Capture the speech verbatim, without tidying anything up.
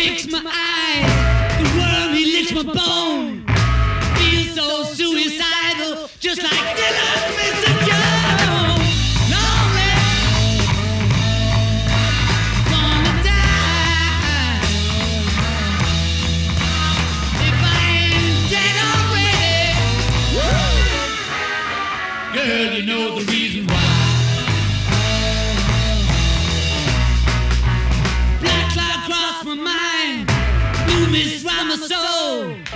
breaks my eyes. The worm, he licks my bone. Feel so suicidal, just like Dylan, Mister Jones. Lonely, gonna die. If I ain't dead already, woo! Girl, you know the reason why. Black cloud crossed my mind, blue mist round my soul.